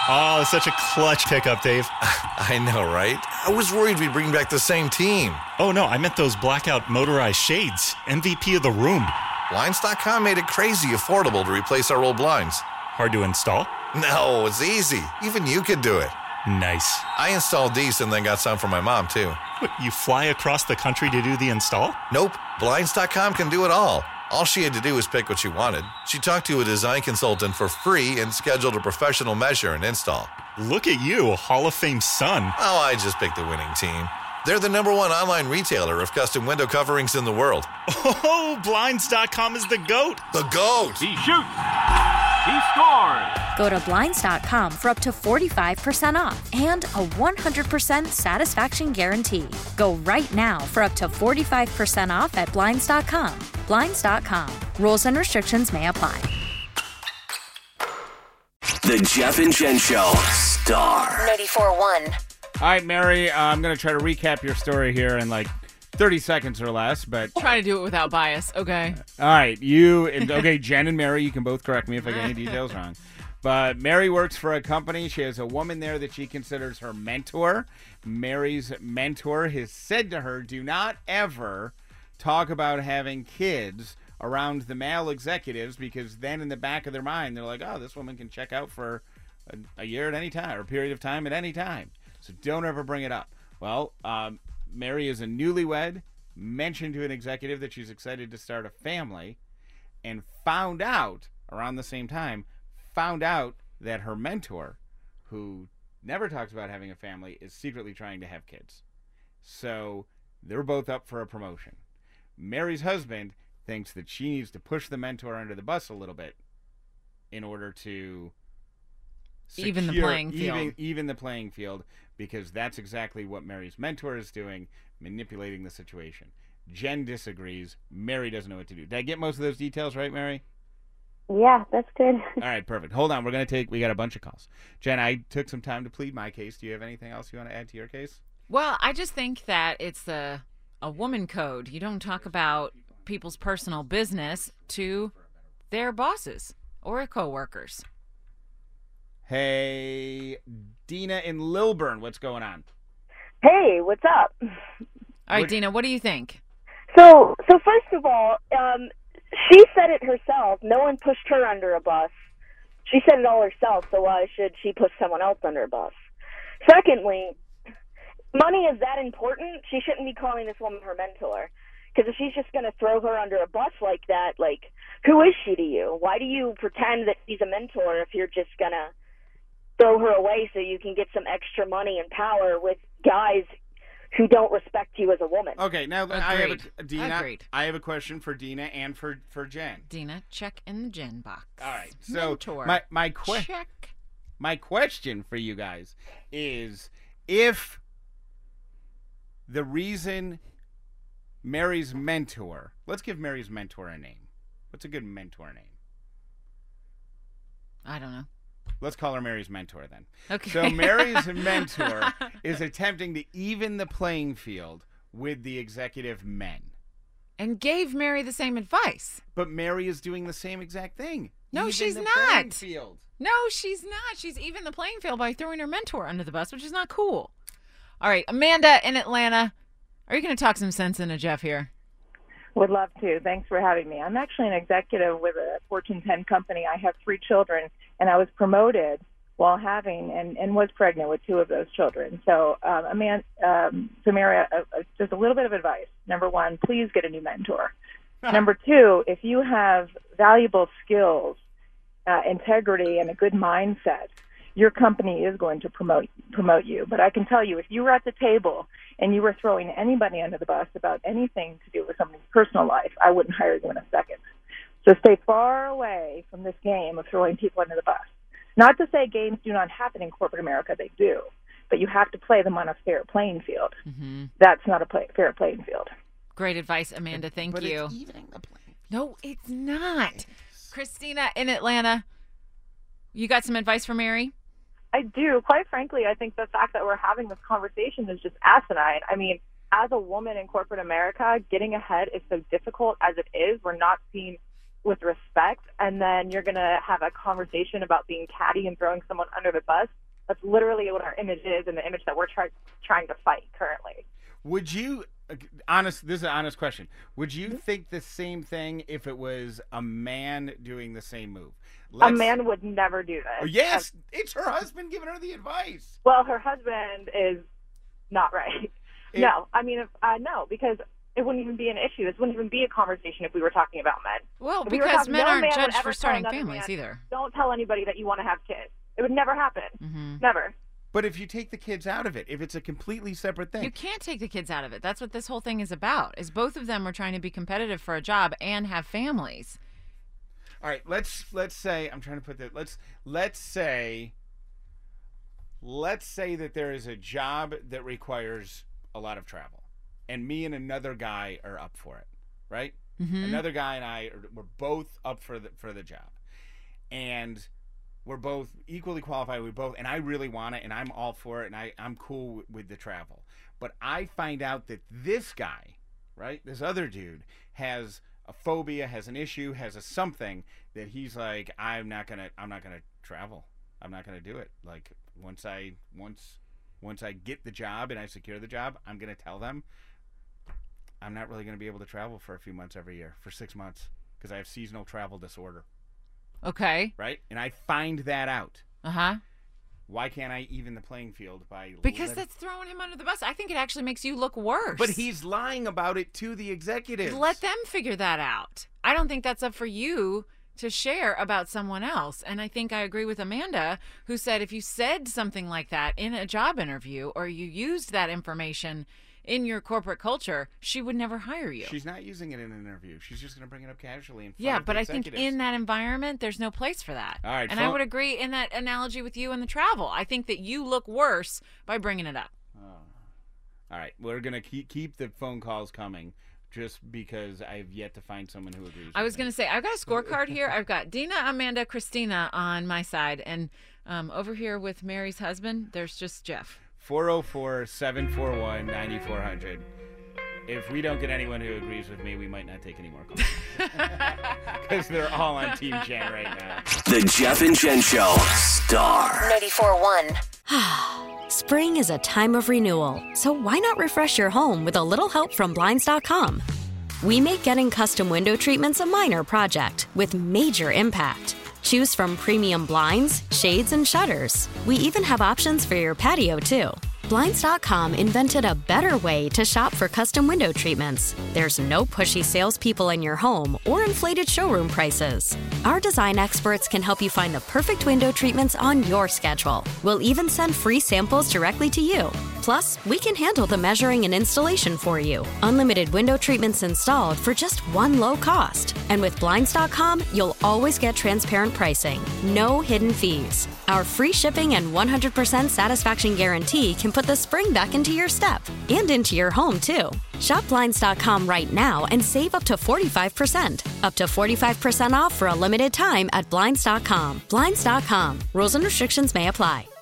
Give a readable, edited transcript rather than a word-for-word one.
Oh, such a clutch pickup, Dave. I know, right? I was worried we'd bring back the same team. Oh, no, I meant those blackout motorized shades. MVP of the room. Blinds.com made it crazy affordable to replace our old blinds. Hard to install? No, it's easy. Even you could do it. Nice. I installed these and then got some for my mom, too. What, you fly across the country to do the install? Nope. Blinds.com can do it all. All she had to do was pick what she wanted. She talked to a design consultant for free and scheduled a professional measure and install. Look at you, a Hall of Fame son. Oh, I just picked the winning team. They're the #1 online retailer of custom window coverings in the world. Oh, Blinds.com is the GOAT. The GOAT! He shoots. He scores. Go to Blinds.com for up to 45% off and a 100% satisfaction guarantee. Go right now for up to 45% off at Blinds.com. Blinds.com. Rules and restrictions may apply. The Jeff and Jen Show. Star 94.1. All right, Mary, I'm going to try to recap your story here in like 30 seconds or less, but... Try to do it without bias, okay? All right, okay, Jen and Mary, you can both correct me if I get any details wrong. But Mary works for a company. She has a woman there that she considers her mentor. Mary's mentor has said to her, do not ever talk about having kids around the male executives, because then in the back of their mind, they're like, oh, this woman can check out for a year at any time or a period of time at any time. So don't ever bring it up. Well, Mary is a newlywed, mentioned to an executive that she's excited to start a family, and found out around the same time, that her mentor, who never talks about having a family, is secretly trying to have kids. So they're both up for a promotion. Mary's husband thinks that she needs to push the mentor under the bus a little bit in order to Even the playing field. Even the playing field, because that's exactly what Mary's mentor is doing, manipulating the situation. Jen disagrees. Mary doesn't know what to do. Did I get most of those details right, Mary? Yeah, that's good. All right, perfect. Hold on. We got a bunch of calls. Jen, I took some time to plead my case. Do you have anything else you want to add to your case? Well, I just think that it's a woman code. You don't talk about people's personal business to their bosses or coworkers. Hey, Dina in Lilburn, what's going on? Hey, what's up? All right, Dina, what do you think? So first of all, she said it herself. No one pushed her under a bus. She said it all herself, so why should she push someone else under a bus? Secondly, money is that important? She shouldn't be calling this woman her mentor. Because if she's just going to throw her under a bus like that, like, who is she to you? Why do you pretend that she's a mentor if you're just going to throw her away so you can get some extra money and power with guys who don't respect you as a woman? Okay, now Agreed. Dina, I have a question for Dina and for Jen. Dina, check in the Jen box. All right, so mentor. Check. My question for you guys is, if the reason Mary's mentor, let's give Mary's mentor a name. What's a good mentor name? I don't know. Let's call her Mary's mentor then. Okay. So Mary's mentor is attempting to even the playing field with the executive men. And gave Mary the same advice. But Mary is doing the same exact thing. No, Even she's the not. playing field. No, she's not. She's even the playing field by throwing her mentor under the bus, which is not cool. All right, Amanda in Atlanta, are you going to talk some sense into Jeff here? Would love to. Thanks for having me. I'm actually an executive with a Fortune 10 company. I have 3 children, and I was promoted while having and was pregnant with 2 of those children. So, Mary, just a little bit of advice. Number 1, please get a new mentor. Number 2, if you have valuable skills, integrity, and a good mindset, your company is going to promote you. But I can tell you, if you were at the table and you were throwing anybody under the bus about anything to do with somebody's personal life, I wouldn't hire you in a second. So stay far away from this game of throwing people under the bus. Not to say games do not happen in corporate America, they do. But you have to play them on a fair playing field. Mm-hmm. That's not a fair playing field. Great advice, Amanda. Thank you. It's evening the playing. No, it's not. Christina in Atlanta, you got some advice for Mary? I do. Quite frankly, I think the fact that we're having this conversation is just asinine. I mean, as a woman in corporate America, getting ahead is so difficult as it is. We're not seeing with respect, and then you're going to have a conversation about being catty and throwing someone under the bus. That's literally what our image is, and the image that we're trying to fight currently. Would you, this is an honest question, would you think the same thing if it was a man doing the same move? A man would never do this. Oh, yes, it's her husband giving her the advice. Well, her husband is not right. No, I mean, no, because it wouldn't even be an issue. This wouldn't even be a conversation if we were talking about men. Well, because men aren't judged for starting families either. Don't tell anybody that you want to have kids. It would never happen. Mm-hmm. Never. But if you take the kids out of it, if it's a completely separate thing. You can't take the kids out of it. That's what this whole thing is about, is both of them are trying to be competitive for a job and have families. All right, let's say, I'm trying to put that, let's say that there is a job that requires a lot of travel, and me and another guy are up for it, right? Mm-hmm. Another guy and I, we're both up for the job, and we're both equally qualified. And I really want it, and I'm all for it, and I'm cool with the travel. But I find out that this guy, right, this other dude, has a phobia, has an issue, has a something that he's like, I'm not gonna travel. I'm not gonna do it. Like once I get the job and I secure the job, I'm gonna tell them I'm not really gonna be able to travel for a few months every year, for 6 months, because I have seasonal travel disorder. Okay. Right? And I find that out. Uh-huh. Why can't I even the playing field by... Because that's throwing him under the bus. I think it actually makes you look worse. But he's lying about it to the executives. Let them figure that out. I don't think that's up for you to share about someone else. And I think I agree with Amanda, who said if you said something like that in a job interview or you used that information in your corporate culture, she would never hire you. She's not using it in an interview. She's just going to bring it up casually in front Yeah, of but the I think in that environment, there's no place for that. All right, and I would agree in that analogy with you and the travel. I think that you look worse by bringing it up. All right, we're going to keep the phone calls coming just because I've yet to find someone who agrees. I was going to say, I've got a scorecard here. I've got Dina, Amanda, Christina on my side. And over here with Mary's husband, there's just Jeff. 404-741-9400. If we don't get anyone who agrees with me, we might not take any more calls. Because they're all on Team Jen right now. The Jeff and Jen Show. Star. 94.1. Spring is a time of renewal, so why not refresh your home with a little help from Blinds.com? We make getting custom window treatments a minor project with major impact. Choose from premium blinds, shades, and shutters. We even have options for your patio, too. Blinds.com invented a better way to shop for custom window treatments. There's no pushy salespeople in your home or inflated showroom prices. Our design experts can help you find the perfect window treatments on your schedule. We'll even send free samples directly to you. Plus, we can handle the measuring and installation for you. Unlimited window treatments installed for just one low cost. And with Blinds.com, you'll always get transparent pricing. No hidden fees. Our free shipping and 100% satisfaction guarantee can put the spring back into your step and into your home, too. Shop Blinds.com right now and save up to 45%. Up to 45% off for a limited time at Blinds.com. Blinds.com. Rules and restrictions may apply.